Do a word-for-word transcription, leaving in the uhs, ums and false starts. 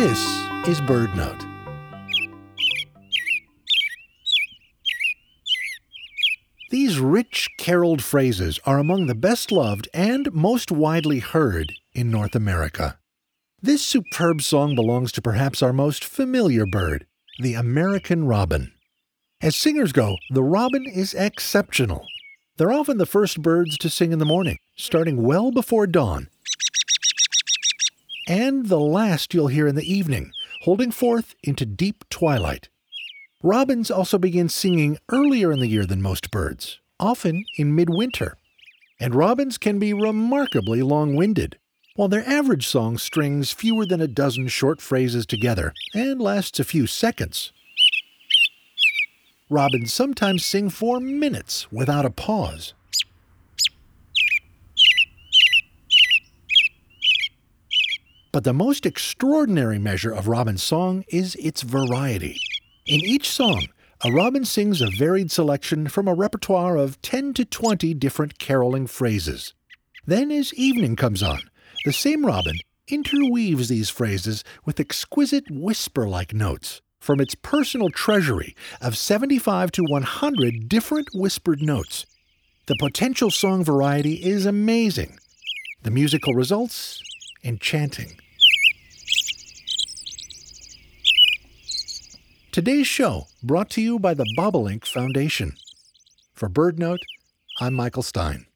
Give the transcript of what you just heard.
This is BirdNote. These rich caroled phrases are among the best loved and most widely heard in North America. This superb song belongs to perhaps our most familiar bird, the American robin. As singers go, the robin is exceptional. They're often the first birds to sing in the morning, starting well before dawn, and the last you'll hear in the evening, holding forth into deep twilight. Robins also begin singing earlier in the year than most birds, often in midwinter. And robins can be remarkably long-winded. While their average song strings fewer than a dozen short phrases together and lasts a few seconds, robins sometimes sing for minutes without a pause. But the most extraordinary measure of robin's song is its variety. In each song, a robin sings a varied selection from a repertoire of ten to twenty different caroling phrases. Then, as evening comes on, the same robin interweaves these phrases with exquisite whisper-like notes from its personal treasury of seventy-five to one hundred different whispered notes. The potential song variety is amazing. The musical results, enchanting. Today's show brought to you by the Bobolink Foundation. For BirdNote, I'm Michael Stein.